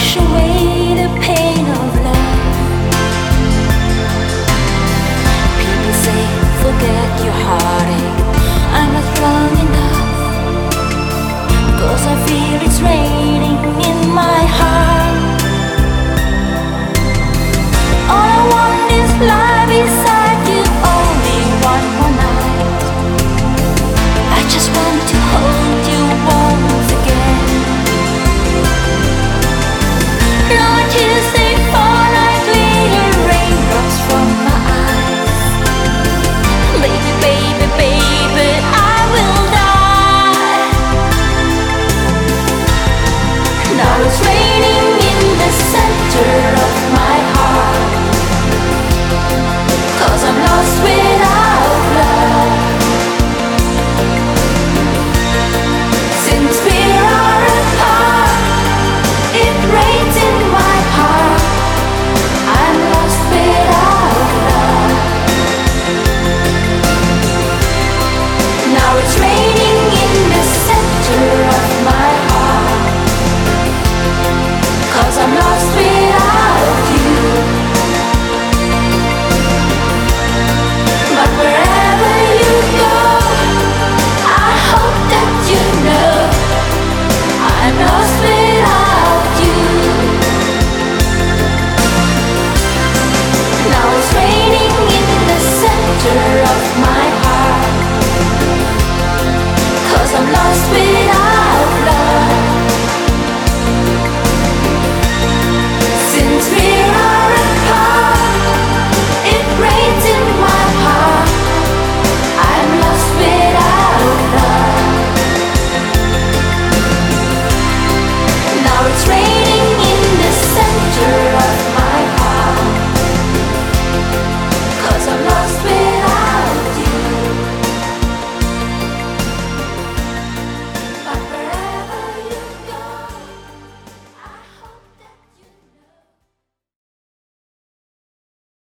wash away the pain of love. People say forget your heartache. I'm not strong enough, 'cause I feel it's raining in my heart. All I want is life beside you, only one more night. I just want to hold you once again. Lord, tears they fall like little raindrops from my eyes. Baby, baby, baby, I will die. Now it's raining in the center of my heart, 'cause I'm lost without love. Since we are apart, it rains in my heart. I'm lost without love. Now it's raining